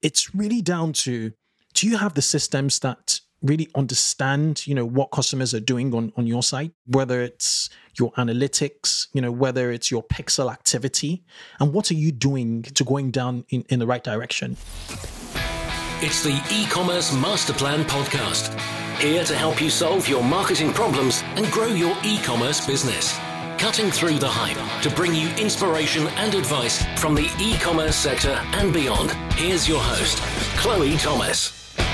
it's really down to, do you have the systems that really understand, what customers are doing on your site, whether it's your analytics, whether it's your pixel activity, and what are you doing to going down in the right direction? It's the E-commerce Master Plan podcast, here to help you solve your marketing problems and grow your e-commerce business. Cutting through the hype to bring you inspiration and advice from the e-commerce sector and beyond. Here's your host, Chloe Thomas.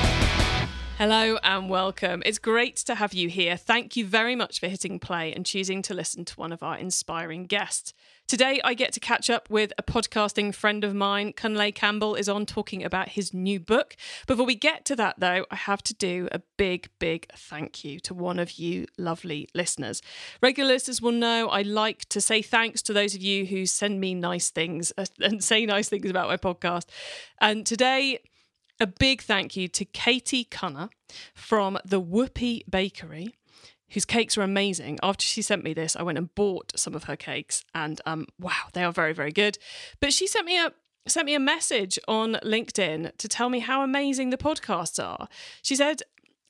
Hello and welcome. It's great to have you here. Thank you very much for hitting play and choosing to listen to one of our inspiring guests. Today, I get to catch up with a podcasting friend of mine. Kunle Campbell is on talking about his new book. Before we get to that, though, I have to do a big thank you to one of you lovely listeners. Regular listeners will know I like to say thanks to those of you who send me nice things and say nice things about my podcast. And today, a big thank you to Katie Cunner from the Whoopie Bakery, whose cakes are amazing. After she sent me this, I went and bought some of her cakes, and wow, they are very, very good. But she sent me a message on LinkedIn to tell me how amazing the podcasts are. She said,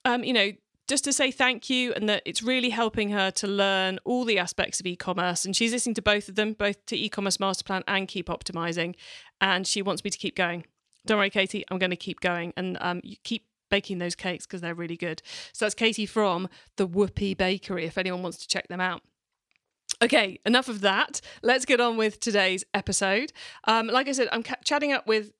just to say thank you, and that it's really helping her to learn all the aspects of e-commerce. And she's listening to both of them, both to E-commerce Master Plan and Keep Optimizing, and she wants me to keep going. Don't worry, Katie, I'm going to keep going, and you keep baking those cakes because they're really good. So that's Katie from the Whoopie Bakery, if anyone wants to check them out. Okay, enough of that. Let's get on with today's episode. Like I said, I'm catching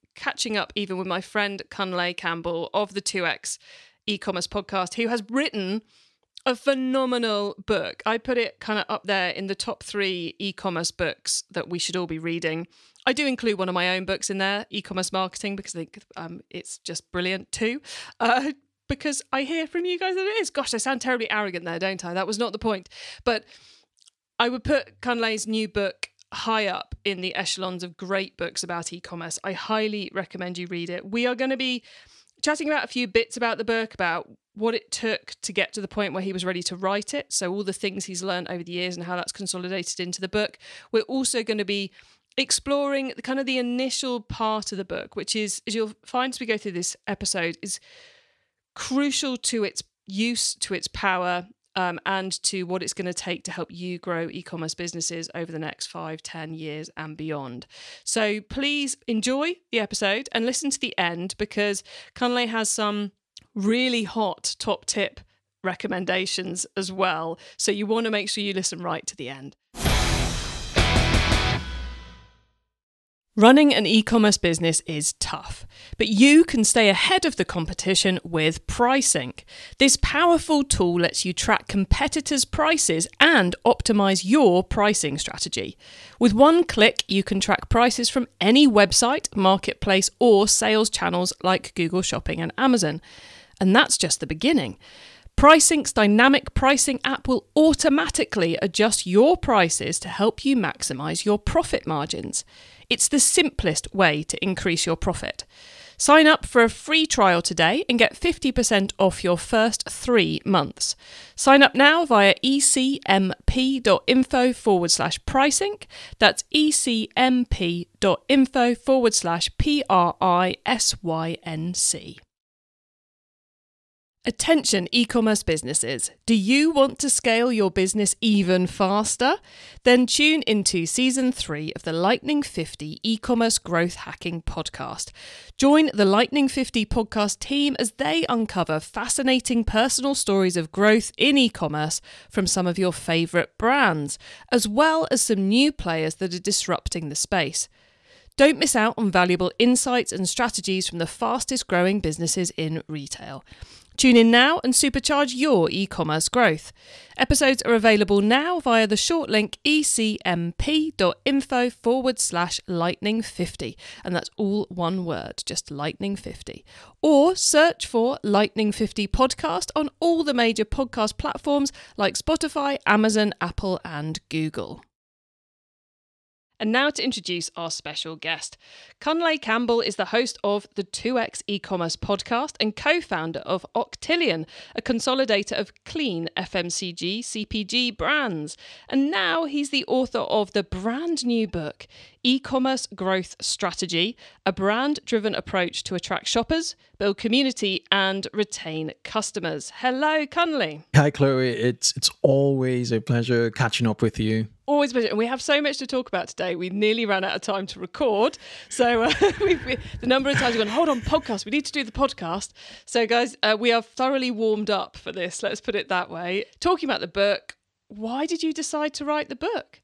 up even with my friend Kunle Campbell of the 2X e-commerce podcast, who has written a phenomenal book. I put it kind of up there in the top 3 e-commerce books that we should all be reading. I do include one of my own books in there, E-commerce Marketing, because I think it's just brilliant too. Because I hear from you guys that it is. Gosh, I sound terribly arrogant there, don't I? That was not the point. But I would put Kunle's new book high up in the echelons of great books about e-commerce. I highly recommend you read it. We are going to be chatting about a few bits about the book, about what it took to get to the point where he was ready to write it. So all the things he's learned over the years and how that's consolidated into the book. We're also going to be exploring the initial part of the book, which is, as you'll find as we go through this episode, is crucial to its use, to its power, and to what it's going to take to help you grow e-commerce businesses over the next 5, 10 years and beyond. So please enjoy the episode and listen to the end, because Kunle has some really hot top tip recommendations as well. So you want to make sure you listen right to the end. Running an e-commerce business is tough, but you can stay ahead of the competition with PriceSync. This powerful tool lets you track competitors' prices and optimize your pricing strategy. With one click, you can track prices from any website, marketplace, or sales channels like Google Shopping and Amazon. And that's just the beginning. PriceSync's dynamic pricing app will automatically adjust your prices to help you maximize your profit margins. It's the simplest way to increase your profit. Sign up for a free trial today and get 50% off your first 3 months. Sign up now via ecmp.info/PriceSync. That's ecmp.info/PRISYNC. Attention e-commerce businesses. Do you want to scale your business even faster? Then tune into Season 3 of the Lightning 50 e-commerce growth hacking podcast. Join the Lightning 50 podcast team as they uncover fascinating personal stories of growth in e-commerce from some of your favourite brands, as well as some new players that are disrupting the space. Don't miss out on valuable insights and strategies from the fastest growing businesses in retail. Tune in now and supercharge your e-commerce growth. Episodes are available now via the short link ecmp.info/lightning50. And that's all one word, just lightning 50. Or search for Lightning 50 podcast on all the major podcast platforms like Spotify, Amazon, Apple, and Google. And now to introduce our special guest. Kunle Campbell is the host of the 2X e-commerce podcast and co-founder of Octillion, a consolidator of clean FMCG, CPG brands. And now he's the author of the brand new book, E-commerce growth strategy, a brand-driven approach to attract shoppers, build community, and retain customers. Hello, Connolly. Hi, Chloe. It's always a pleasure catching up with you. Always a pleasure. And we have so much to talk about today. We nearly ran out of time to record. So the number of times we've gone, hold on, podcast. We need to do the podcast. So guys, we are thoroughly warmed up for this. Let's put it that way. Talking about the book, why did you decide to write the book?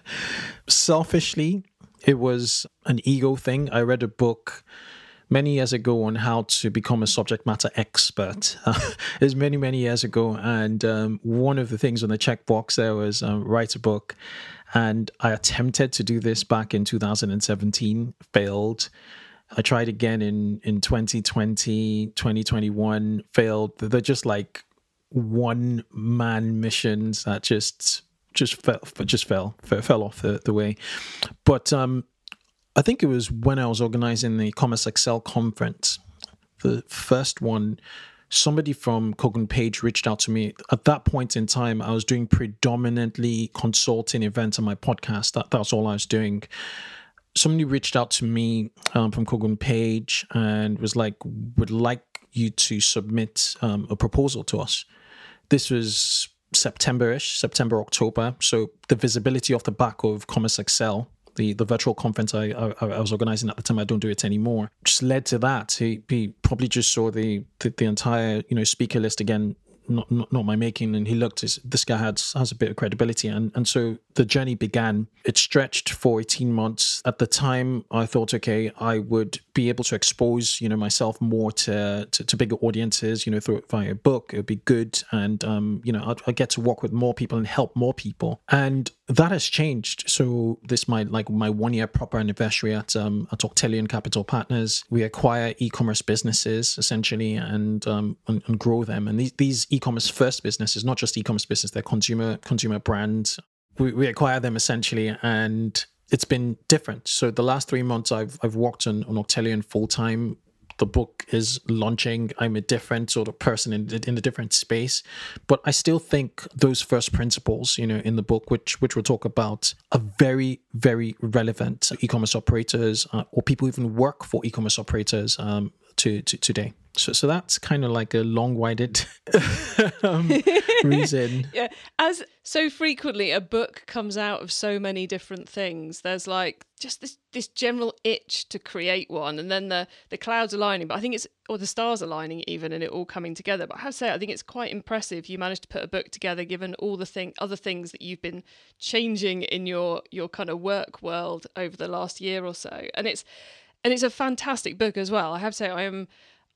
Selfishly, it was an ego thing. I read a book many years ago on how to become a subject matter expert. It was many years ago. And one of the things on the checkbox there was write a book. And I attempted to do this back in 2017, failed. I tried again in 2020, 2021, failed. They're just like one-man missions that just fell off the way. But I think it was when I was organizing the Commerce Excel conference, the first one, somebody from Kogan Page reached out to me. At that point in time, I was doing predominantly consulting events on my podcast. That was all I was doing. Somebody reached out to me from Kogan Page and was like, would like you to submit a proposal to us. This was September, October. So the visibility off the back of Commerce Excel, the virtual conference I was organizing at the time, I don't do it anymore, just led to that. He probably just saw the entire speaker list again, not my making, and he looked, this guy has a bit of credibility, and so the journey began. It stretched for 18 months. At the time, I thought, okay, I would be able to expose myself more to bigger audiences, via a book. It would be good, and I get to work with more people and help more people, and that has changed. So this my 1 year proper anniversary at Octillion Capital Partners. We acquire e-commerce businesses essentially and grow them. And these e-commerce first businesses, not just e-commerce business, they're consumer brands. We acquire them essentially, and it's been different. So the last 3 months I've worked on Octillion full time. The book is launching. I'm a different sort of person in a different space, but I still think those first principles, in the book, which we'll talk about, are very, very relevant to e-commerce operators or people who even work for e-commerce operators to today. So that's kind of like a long-winded reason. Yeah, as so frequently a book comes out of so many different things. There's like just this general itch to create one, and then the clouds aligning. But I think or the stars aligning even, and it all coming together. But I have to say, I think it's quite impressive you managed to put a book together, given all the other things that you've been changing in your kind of work world over the last year or so. And it's a fantastic book as well. I have to say,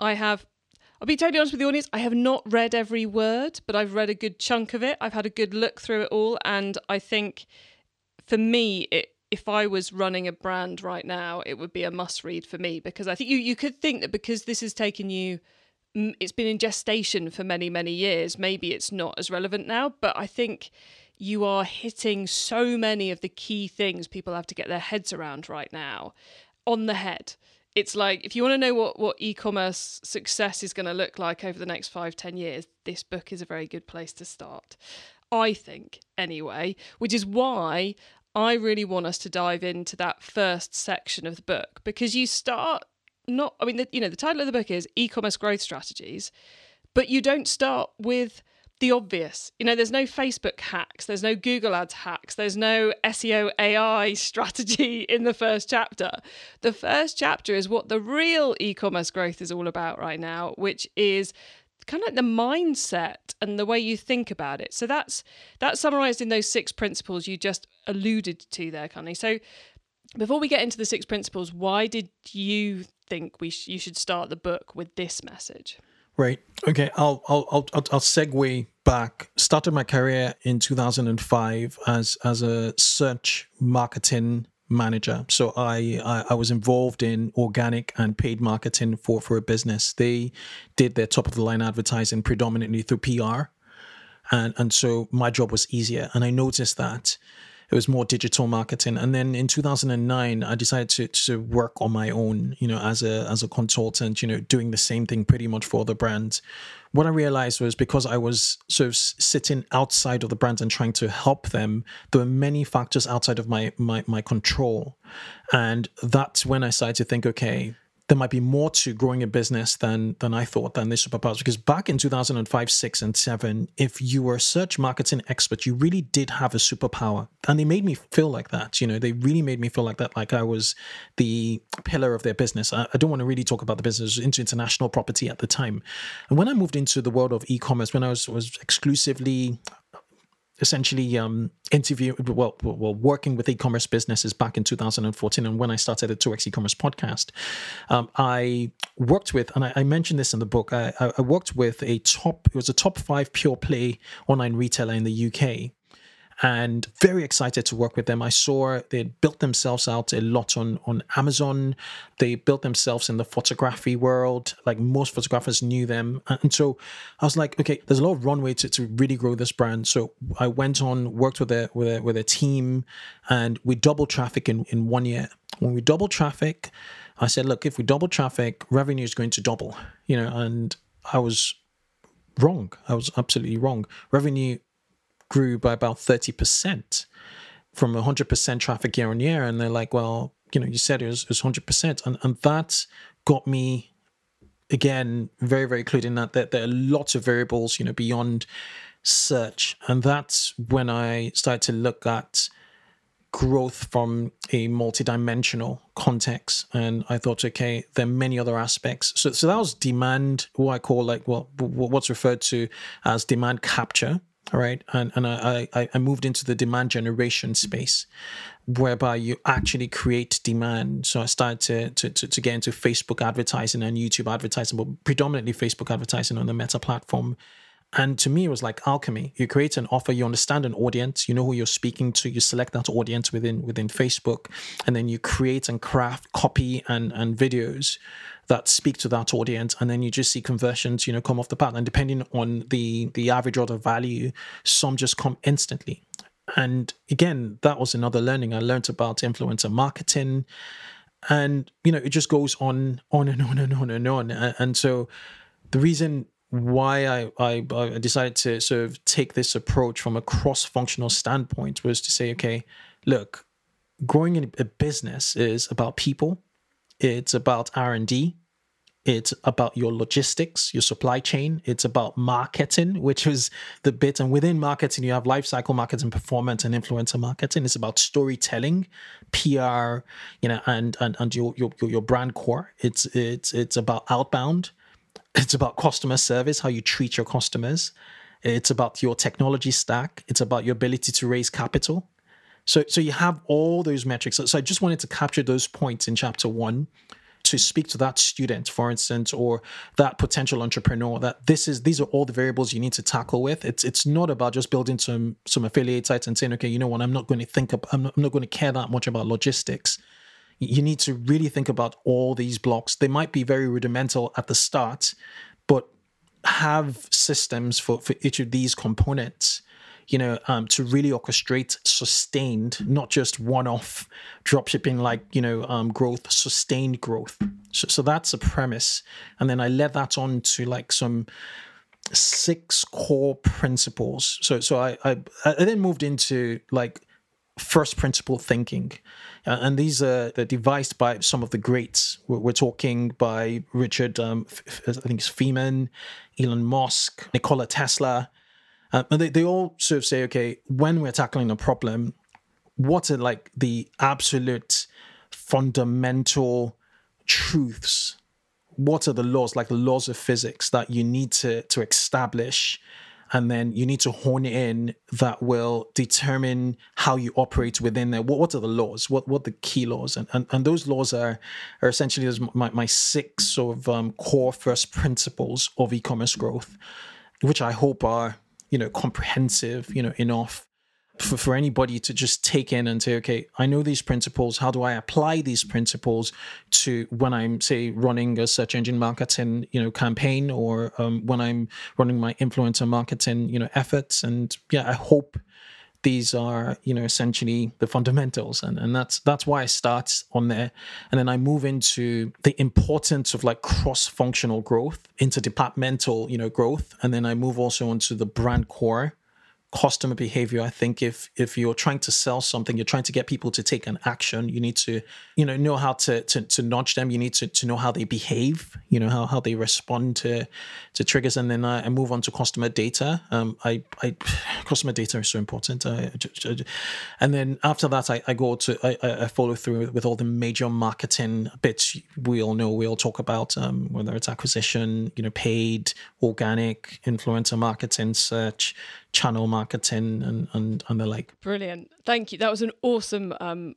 I'll be totally honest with the audience, I have not read every word, but I've read a good chunk of it. I've had a good look through it all. And I think for me, if I was running a brand right now, it would be a must read for me, because I think you could think that because this has taken you, it's been in gestation for many, many years, maybe it's not as relevant now, but I think you are hitting so many of the key things people have to get their heads around right now on the head. It's like, if you want to know what e-commerce success is going to look like over the next 5-10 years, this book is a very good place to start, I think, anyway, which is why I really want us to dive into that first section of the book, because you start the title of the book is E-commerce Growth Strategies, but you don't start with the obvious. There's no Facebook hacks, there's no Google Ads hacks, there's no SEO AI strategy in the first chapter. The first chapter is what the real e-commerce growth is all about right now, which is kind of like the mindset and the way you think about it. So that's summarized in those 6 principles you just alluded to there, Connie. So before we get into the 6 principles, why did you think you should start the book with this message? Right. Okay. I'll segue back. Started my career in 2005 as a search marketing manager. So I was involved in organic and paid marketing for a business. They did their top of the line advertising predominantly through PR, and so my job was easier. And I noticed that It was more digital marketing. And then in 2009, I decided to work on my own, as a consultant, doing the same thing pretty much for the brands. What I realized was, because I was sort of sitting outside of the brands and trying to help them, there were many factors outside of my control. And that's when I started to think, okay, there might be more to growing a business than I thought, than this superpowers. Because back in 2005, 6, and 7, if you were a search marketing expert, you really did have a superpower. And they made me feel like that. They really made me feel like that, like I was the pillar of their business. I don't want to really talk about the business. I was into international property at the time. And when I moved into the world of e-commerce, when I was exclusively essentially working with e-commerce businesses back in 2014, and when I started the 2X e-commerce podcast, I worked with, and I mentioned this in the book, I worked with it was a top 5 pure play online retailer in the UK. And very excited to work with them. I saw they built themselves out a lot on Amazon. They built themselves in the photography world. Like most photographers knew them. And so I was like, okay, there's a lot of runway to really grow this brand. So I went on, worked with a team, and we doubled traffic in 1 year. When we doubled traffic, I said, look, if we double traffic, revenue is going to double. And I was wrong. I was absolutely wrong. Revenue grew by about 30% from 100% traffic year on year. And they're like, well, you said it was 100%. And that got me, again, very, very clued in that there are lots of variables, beyond search. And that's when I started to look at growth from a multidimensional context. And I thought, okay, there are many other aspects. So that was demand, what I call what's referred to as demand capture. All right. And I moved into the demand generation space, whereby you actually create demand. So I started to get into Facebook advertising and YouTube advertising, but predominantly Facebook advertising on the Meta platform. And to me, it was like alchemy. You create an offer, you understand an audience, you know who you're speaking to, you select that audience within Facebook, and then you create and craft copy and videos that speak to that audience, and then you just see conversions, come off the bat. And depending on the average order value, some just come instantly. And again, that was another learning. I learned about influencer marketing, and it just goes on and on and on and on. And so the reason why I decided to sort of take this approach from a cross-functional standpoint was to say, okay, look, growing a business is about people. It's about R&D. It's about your logistics, your supply chain. It's about marketing, which is the bit. And within marketing, you have lifecycle marketing, performance, and influencer marketing. It's about storytelling, PR, and your brand core. It's about outbound. It's about customer service, how you treat your customers. It's about your technology stack. It's about your ability to raise capital. So you have all those metrics. So I just wanted to capture those points in chapter 1 to speak to that student, for instance, or that potential entrepreneur, that these are all the variables you need to tackle with. It's not about just building some affiliate sites and saying, okay, you know what, I'm not going to care that much about logistics. You need to really think about all these blocks. They might be very rudimental at the start, but have systems for each of these components, to really orchestrate sustained, not just one-off dropshipping growth, sustained growth. So that's a premise. And then I led that on to some 6 core principles. So I then moved into first principle thinking. And these are devised by some of the greats. We're talking by Richard, I think it's Feynman, Elon Musk, Nikola Tesla. And they all sort of say, okay, when we're tackling a problem, what are the absolute fundamental truths? What are the laws, the laws of physics that you need to establish? And then you need to hone in that will determine how you operate within there. What are the laws? What are the key laws? And those laws are essentially my 6 sort of core first principles of e-commerce growth, which I hope are comprehensive enough for anybody to just take in and say, okay, I know these principles. How do I apply these principles to when I'm, say, running a search engine marketing, campaign, or when I'm running my influencer marketing, efforts? And yeah, I hope These are, essentially the fundamentals. And that's why I start on there. And then I move into the importance of like cross-functional growth, interdepartmental, growth. And then I move also onto the brand core, customer behavior. I think if you're trying to sell something, you're trying to get people to take an action, you need to, know how to nudge them. You need to know how they behave, how they respond to triggers. And then I move on to customer data. Customer data is so important. And then after that, I follow through with all the major marketing bits we all talk about, whether it's acquisition, paid, organic, influencer marketing, search, channel marketing, and the like. Brilliant. Thank you. That was an awesome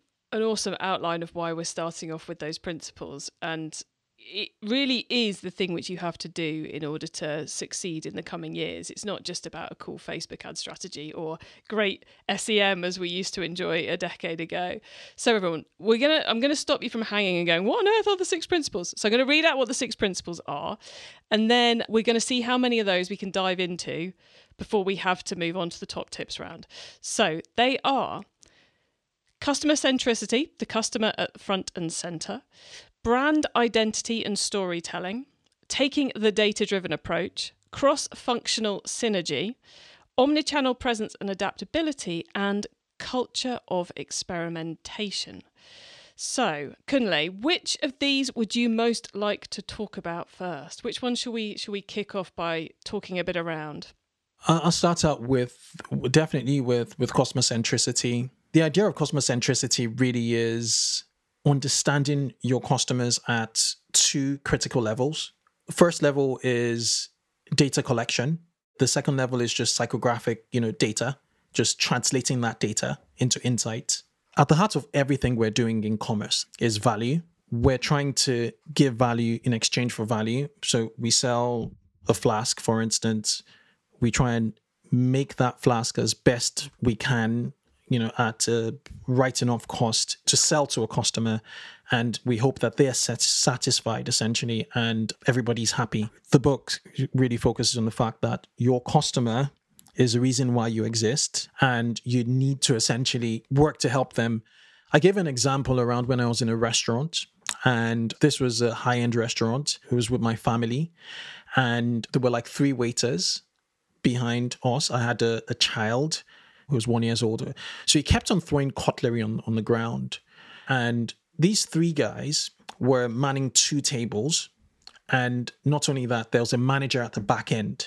outline of why we're starting off with those principles. And it really is the thing which you have to do in order to succeed in the coming years. It's not just about a cool Facebook ad strategy or great SEM as we used to enjoy a decade ago. So everyone, I'm going to stop you from hanging and going, what on earth are the 6 principles? So I'm going to read out what the 6 principles are. And then we're going to see how many of those we can dive into before we have to move on to the top tips round. So they are customer centricity, the customer at front and center, brand identity and storytelling, taking the data-driven approach, cross-functional synergy, omnichannel presence and adaptability, and culture of experimentation. So, Kunle, which of these would you most like to talk about first? Which one should we kick off by talking a bit around? I'll start out with customer centricity. The idea of customer centricity really is understanding your customers at 2 critical levels. The first level is data collection. The second level is just psychographic, data, just translating that data into insight. At the heart of everything we're doing in commerce is value. We're trying to give value in exchange for value. So we sell a flask, for instance. We try and make that flask as best we can, at a right enough cost to sell to a customer. And we hope that they're satisfied, essentially, and everybody's happy. The book really focuses on the fact that your customer is the reason why you exist, and you need to essentially work to help them. I gave an example around when I was in a restaurant, and this was a high-end restaurant. It was with my family, and there were like 3 waiters behind us. I had a child who was 1 year older. So he kept on throwing cutlery on the ground. And these 3 guys were manning 2 tables. And not only that, there was a manager at the back end.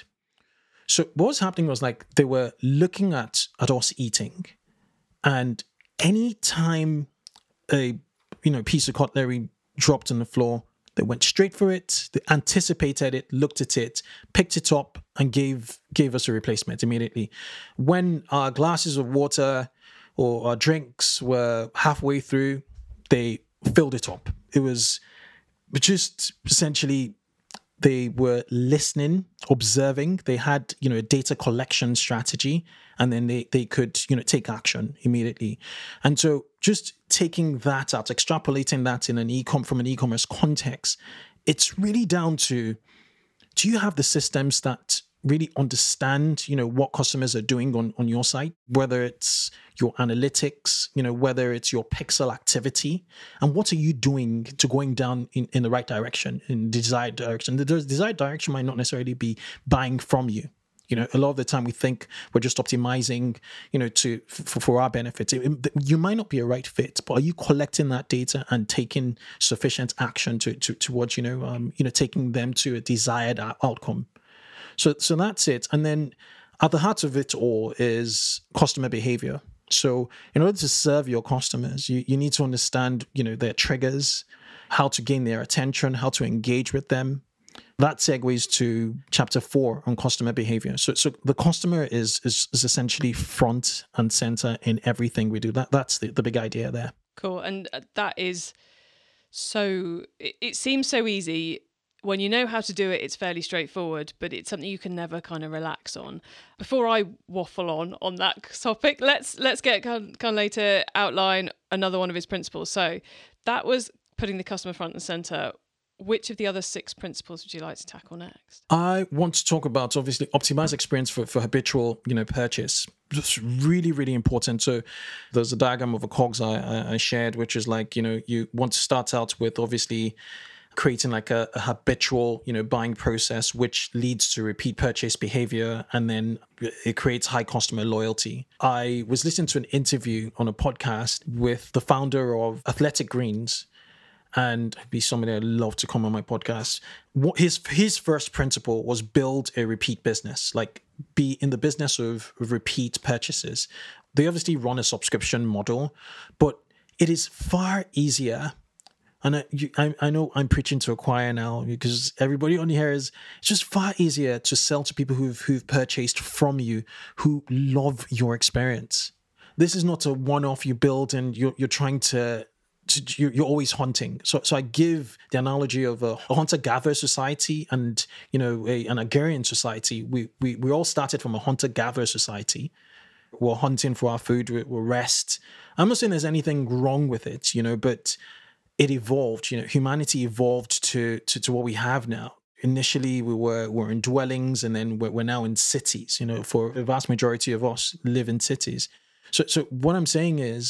So what was happening was like they were looking at us eating. And any time a piece of cutlery dropped on the floor, they went straight for it. They anticipated it, looked at it, picked it up, and gave us a replacement immediately. When our glasses of water or our drinks were halfway through, they filled it up. It was just essentially they were listening, observing. They had a data collection strategy, and then they could take action immediately. And so just taking that out, extrapolating that in from an e-commerce context, it's really down to, do you have the systems that really understand, what customers are doing on your site, whether it's your analytics, whether it's your pixel activity, and what are you doing to going down in the right direction, in the desired direction. The desired direction might not necessarily be buying from you. A lot of the time we think we're just optimizing, for our benefit. You might not be a right fit, but are you collecting that data and taking sufficient action towards, taking them to a desired outcome? So that's it. And then at the heart of it all is customer behavior. So in order to serve your customers, you need to understand, their triggers, how to gain their attention, how to engage with them. That segues to chapter 4 on customer behavior. So the customer is essentially front and center in everything we do. That's the big idea there. Cool. And that is so, it seems so easy. When you know how to do it, it's fairly straightforward, but it's something you can never kind of relax on. Before I waffle on that topic, let's get Kunle to outline another one of his principles. So that was putting the customer front and center. which of the other 6 principles would you like to tackle next? I want to talk about, obviously, optimize experience for habitual, purchase. It's really, really important. So there's a diagram of a cogs I shared, which is like, you want to start out with obviously creating like a habitual, buying process, which leads to repeat purchase behavior, and then it creates high customer loyalty. I was listening to an interview on a podcast with the founder of Athletic Greens, and he'd be somebody I'd love to come on my podcast. What his first principle was build a repeat business, like be in the business of repeat purchases. They obviously run a subscription model, but it is far easier. And I know I'm preaching to a choir now because everybody on here it's just far easier to sell to people who've purchased from you, who love your experience. This is not a one-off you build and you're trying to you're always hunting. So I give the analogy of a hunter-gatherer society and an agrarian society. We all started from a hunter-gatherer society. We're hunting for our food, we're rest. I'm not saying there's anything wrong with it, but it evolved. Humanity evolved to what we have now. Initially, we're in dwellings, and then we're now in cities. For the vast majority of us live in cities. So what I'm saying is,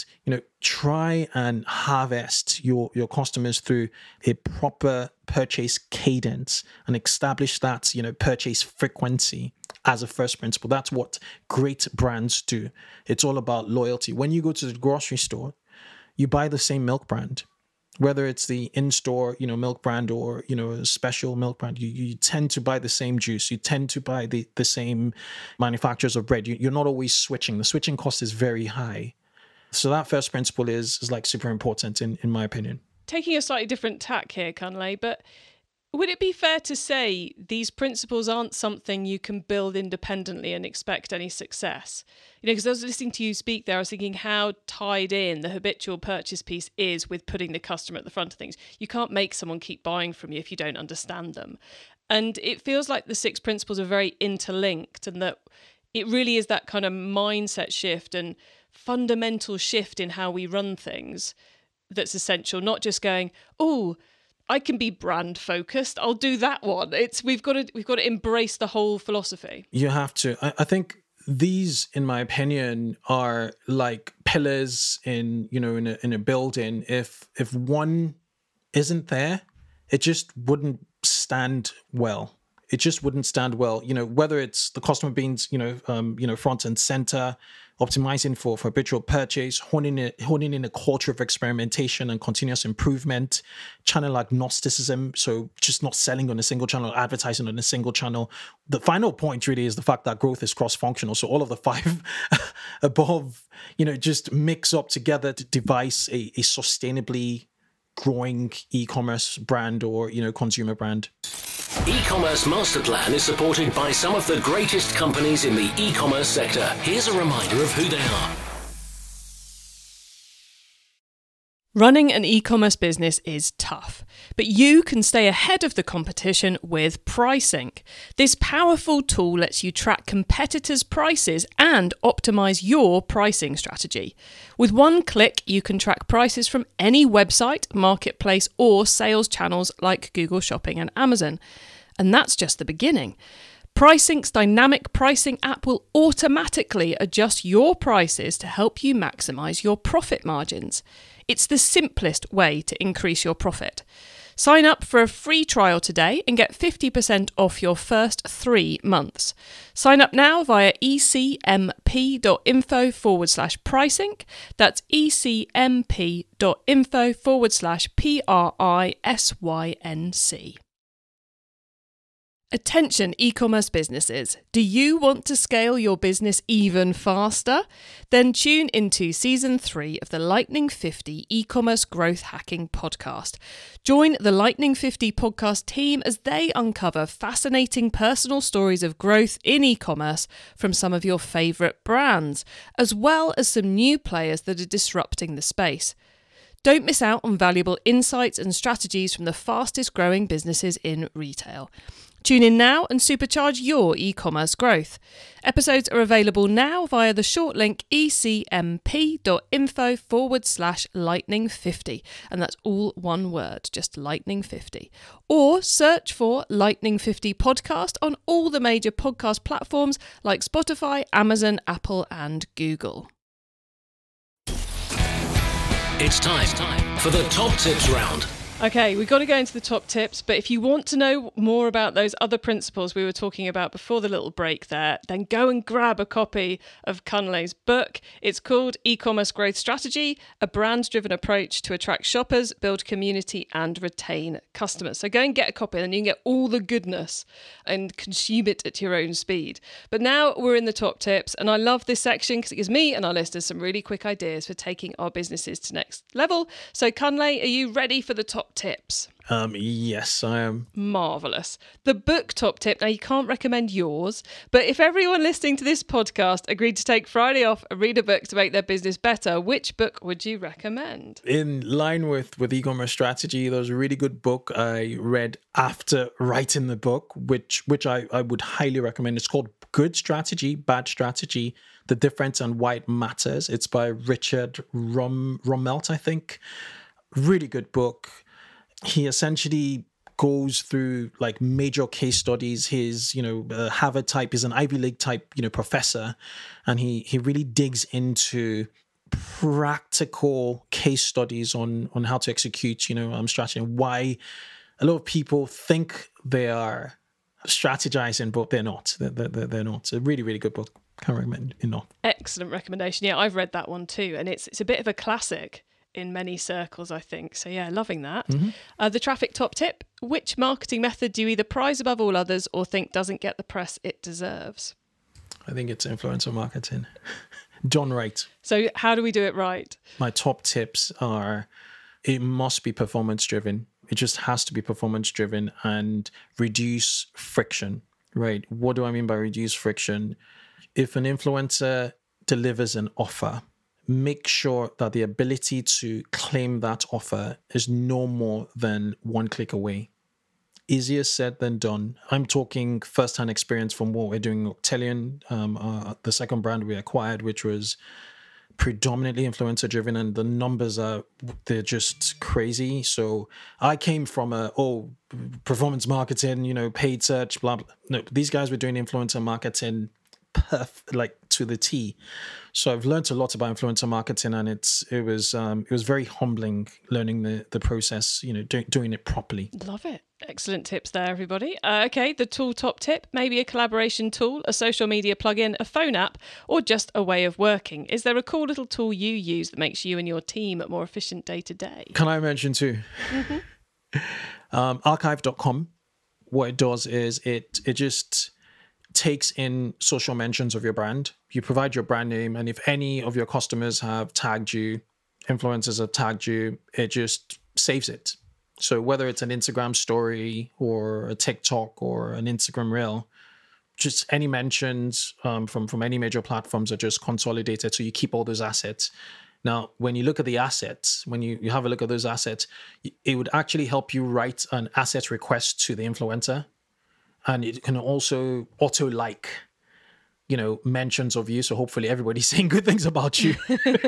try and harvest your customers through a proper purchase cadence and establish that, purchase frequency as a first principle. That's what great brands do. It's all about loyalty. When you go to the grocery store, you buy the same milk brand. Whether it's the in-store, milk brand or, a special milk brand, you tend to buy the same juice. You tend to buy the same manufacturers of bread. You're not always switching. The switching cost is very high. So that first principle is like super important in my opinion. Taking a slightly different tack here, Kunle, but would it be fair to say these principles aren't something you can build independently and expect any success? Because I was listening to you speak there, I was thinking how tied in the habitual purchase piece is with putting the customer at the front of things. You can't make someone keep buying from you if you don't understand them. And it feels like the 6 principles are very interlinked, and that it really is that kind of mindset shift and fundamental shift in how we run things that's essential, not just going, I can be brand focused. I'll do that one. We've got to embrace the whole philosophy. You have to. I think these, in my opinion, are like pillars in a building. If one isn't there, it just wouldn't stand well. It just wouldn't stand well. Whether it's the customer being front and center, optimizing for habitual purchase, honing in a culture of experimentation and continuous improvement, channel agnosticism, so just not selling on a single channel, advertising on a single channel. The final point really is the fact that growth is cross-functional. So all of the 5 above, just mix up together to devise a sustainably growing e-commerce brand or, consumer brand. E-commerce Master Plan is supported by some of the greatest companies in the e-commerce sector. Here's a reminder of who they are. Running an e-commerce business is tough, but you can stay ahead of the competition with PriceSync. This powerful tool lets you track competitors' prices and optimize your pricing strategy. With one click, you can track prices from any website, marketplace, or sales channels like Google Shopping and Amazon. And that's just the beginning. PriceSync's dynamic pricing app will automatically adjust your prices to help you maximize your profit margins. It's the simplest way to increase your profit. Sign up for a free trial today and get 50% off your first 3 months. Sign up now via ecmp.info/PriceSync. That's ecmp.info/PRISYNC. Attention e-commerce businesses. Do you want to scale your business even faster? Then tune into Season 3 of the Lightning 50 e-commerce growth hacking podcast. Join the Lightning 50 podcast team as they uncover fascinating personal stories of growth in e-commerce from some of your favourite brands, as well as some new players that are disrupting the space. Don't miss out on valuable insights and strategies from the fastest growing businesses in retail. Tune in now and supercharge your e-commerce growth. Episodes are available now via the short link ecmp.info/lightning50. And that's all one word, just lightning50. Or search for Lightning 50 podcast on all the major podcast platforms like Spotify, Amazon, Apple, and Google. It's time for the top tips round. Okay, we've got to go into the top tips, but if you want to know more about those other principles we were talking about before the little break there, then go and grab a copy of Kunle's book. It's called E-Commerce Growth Strategy, a brand-driven approach to attract shoppers, build community and retain customers. So go and get a copy and you can get all the goodness and consume it at your own speed. But now we're in the top tips, and I love this section because it gives me and our listeners some really quick ideas for taking our businesses to next level. So Kunle, are you ready for the top tips? Yes, I am. Marvellous. The book top tip, now you can't recommend yours, but if everyone listening to this podcast agreed to take Friday off and read a book to make their business better, which book would you recommend? In line with e-commerce strategy, there was a really good book I read after writing the book, which I would highly recommend. It's called Good Strategy, Bad Strategy, The Difference and Why It Matters. It's by Richard Rummelt, I think. Really good book. He essentially goes through like major case studies. He's, Harvard type, he's an Ivy League type, professor. And he really digs into practical case studies on how to execute, strategy, and why a lot of people think they are strategizing, but they're not. They're not. It's a really, really good book. Can't recommend enough. Excellent recommendation. Yeah, I've read that one too. And it's a bit of a classic in many circles, I think. So yeah, loving that. Mm-hmm. The traffic top tip: which marketing method do you either prize above all others or think doesn't get the press it deserves? I think it's influencer marketing. Done right. So how do we do it right? My top tips are: it must be performance driven. It just has to be performance driven, and reduce friction, right? What do I mean by reduce friction? If an influencer delivers an offer, make sure that the ability to claim that offer is no more than one click away. Easier said than done. I'm talking first-hand experience from what we're doing with Octillion, the second brand we acquired, which was predominantly influencer-driven, and the numbers they're just crazy. So I came from performance marketing, paid search, blah, blah. No, these guys were doing influencer marketing to the T. So I've learned a lot about influencer marketing, and it was very humbling learning the process, doing it properly. Love it. Excellent tips there, everybody. Okay, the tool top tip: maybe a collaboration tool, a social media plugin, a phone app, or just a way of working. Is there a cool little tool you use that makes you and your team more efficient day to day? Can I mention too? Mm-hmm. Archive.com. What it does is it just takes in social mentions of your brand. You provide your brand name, and if any of your customers have tagged you, influencers have tagged you, it just saves it. So whether it's an Instagram story or a TikTok or an Instagram reel, just any mentions from any major platforms are just consolidated. So you keep all those assets. Now, when you look at the assets, when you have a look at those assets, it would actually help you write an asset request to the influencer. And it can also auto-like, mentions of you. So hopefully everybody's saying good things about you.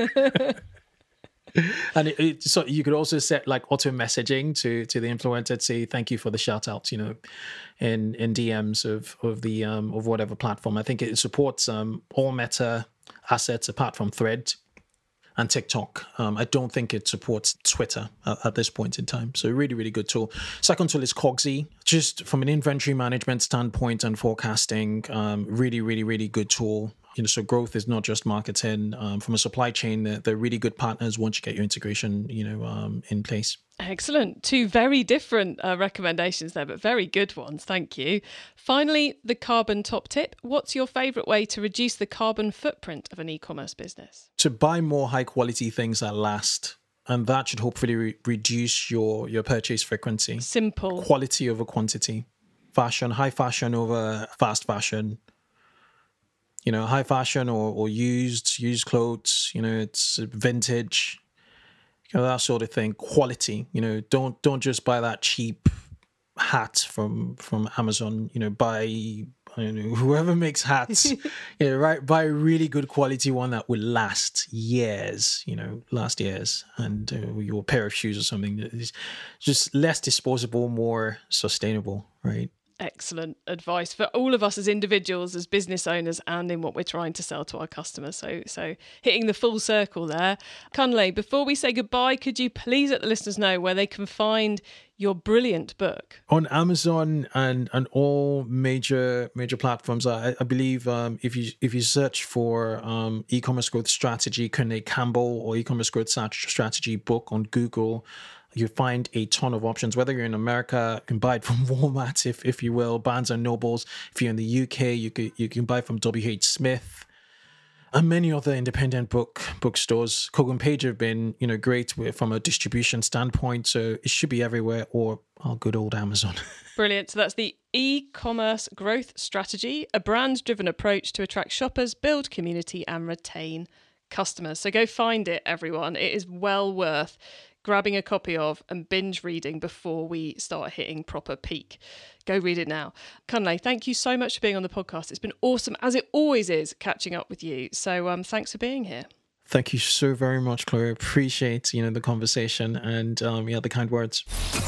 And so you could also set like auto messaging to the influencer to say thank you for the shout out, in DMs of whatever platform. I think it supports all Meta assets apart from Thread and TikTok. I don't think it supports Twitter at this point in time. So really, really good tool. Second tool is Cogsy. Just from an inventory management standpoint and forecasting, really, really, really good tool. So growth is not just marketing. From a supply chain, they're really good partners once you get your integration, in place. Excellent. Two very different recommendations there, but very good ones. Thank you. Finally, the carbon top tip. What's your favourite way to reduce the carbon footprint of an e-commerce business? To buy more high quality things that last. And that should hopefully reduce your purchase frequency. Simple. Quality over quantity. Fashion, high fashion over fast fashion. High fashion or used clothes, it's vintage. that sort of thing. Quality, don't just buy that cheap hat from Amazon. Buy, whoever makes hats, right? Buy a really good quality one that will last years, and your pair of shoes or something that is just less disposable, more sustainable, right? Excellent advice for all of us as individuals, as business owners, and in what we're trying to sell to our customers. So hitting the full circle there. Kunle, before we say goodbye, could you please let the listeners know where they can find your brilliant book? On Amazon and all major platforms. I believe if you search for e-commerce growth strategy, Kunle Campbell, or e-commerce growth strategy book on Google, you find a ton of options. Whether you're in America, you can buy it from Walmart, if you will, Barnes and Nobles. If you're in the UK, you can buy from WH Smith and many other independent bookstores. Kogan Page have been great from a distribution standpoint, so it should be everywhere, or our good old Amazon. Brilliant. So that's the e-commerce growth strategy, a brand-driven approach to attract shoppers, build community, and retain customers. So go find it, everyone. It is well worth grabbing a copy of and binge reading before we start hitting proper peak. Go read it now. Kunle, thank you so much for being on the podcast. It's been awesome, as it always is, catching up with you. So thanks for being here. Thank you so very much, Chloe. Appreciate the conversation and the kind words.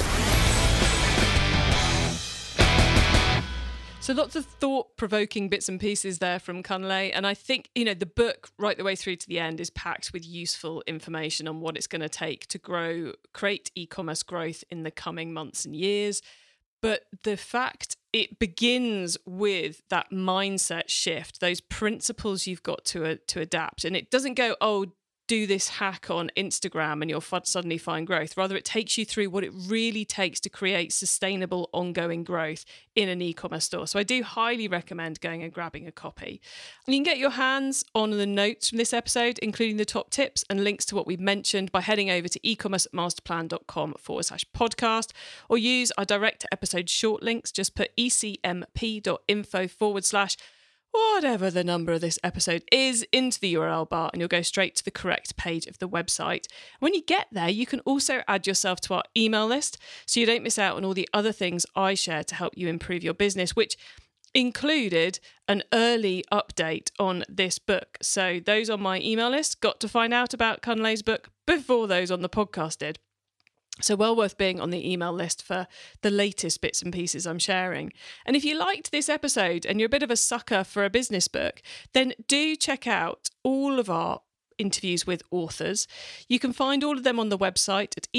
So lots of thought-provoking bits and pieces there from Kunle. And I think, the book right the way through to the end is packed with useful information on what it's going to take to create e-commerce growth in the coming months and years. But the fact it begins with that mindset shift, those principles you've got to adapt. And it doesn't go, do this hack on Instagram and you'll suddenly find growth. Rather, it takes you through what it really takes to create sustainable, ongoing growth in an e-commerce store. So I do highly recommend going and grabbing a copy. And you can get your hands on the notes from this episode, including the top tips and links to what we've mentioned, by heading over to ecommercemasterplan.com/podcast, or use our direct episode short links. Just put ecmp.info/ whatever the number of this episode is into the URL bar, and you'll go straight to the correct page of the website. When you get there, you can also add yourself to our email list so you don't miss out on all the other things I share to help you improve your business, which included an early update on this book. So those on my email list got to find out about Kunle's book before those on the podcast did. So well worth being on the email list for the latest bits and pieces I'm sharing. And if you liked this episode and you're a bit of a sucker for a business book, then do check out all of our interviews with authors. You can find all of them on the website at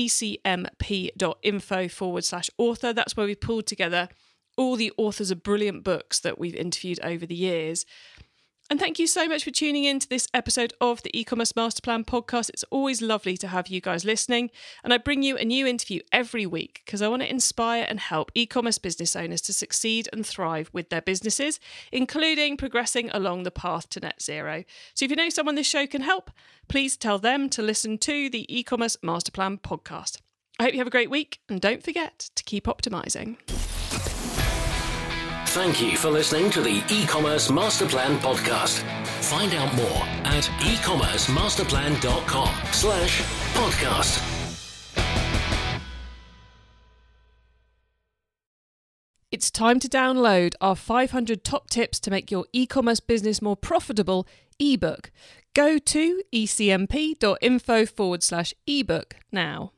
ecmp.info/author. That's where we pulled together all the authors of brilliant books that we've interviewed over the years. And thank you so much for tuning in to this episode of the E-Commerce Masterplan podcast. It's always lovely to have you guys listening. And I bring you a new interview every week because I want to inspire and help e-commerce business owners to succeed and thrive with their businesses, including progressing along the path to net zero. So if you know someone this show can help, please tell them to listen to the E-Commerce Masterplan podcast. I hope you have a great week, and don't forget to keep optimizing. Thank you for listening to the E-Commerce Masterplan podcast. Find out more at ecommercemasterplan.com/podcast. It's time to download our 500 top tips to make your e-commerce business more profitable ebook. Go to ecmp.info/ebook now.